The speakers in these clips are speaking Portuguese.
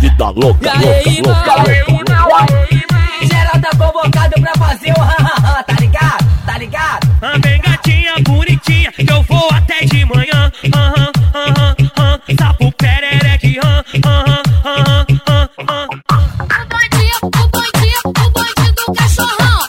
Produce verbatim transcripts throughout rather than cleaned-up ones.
vida louca, louca, louca, louca. Geral tá convocado pra fazer o ha-ha-ha, tá ligado? Tá ligado? Vem gatinha bonitinha, que eu vou até de manhã. Aham, aham, aham, sapo perereque. Aham, aham, aham, aham. O bandinho, o bandinho, o bandinho do cachorrão.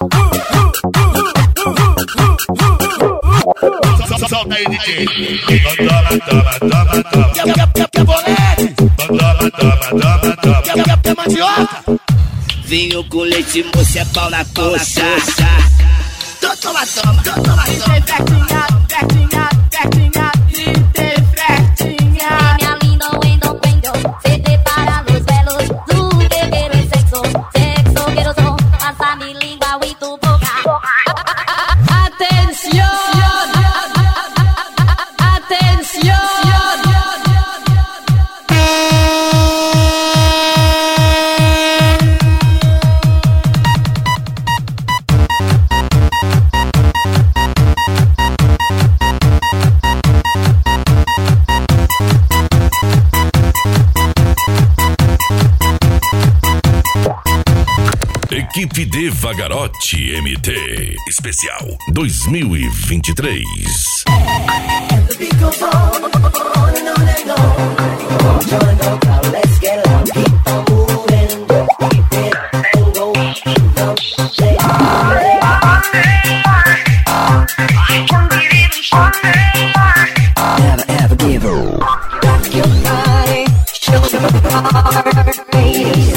Solta aí, D J. Toma, toma, toma, toma. Quer, quer, quer, quer bolete? Toma, toma, toma, toma. Quer, quer, quer mandioca? Vinho com leite, moça, é pau na coxa. Toma, toma, toma, toma. Tem pertinha, pertinha, pertinha. E tem pertinha. Minha linda, wendo, wendo. Se prepara los velos do que quero sexo. Sexo, quero som. Passa-me língua e tu boca. Atenção! Equipe de Vagarotti M T Especial dois mil e vinte e três. Never ever give her. Rock your body, show your heart, baby.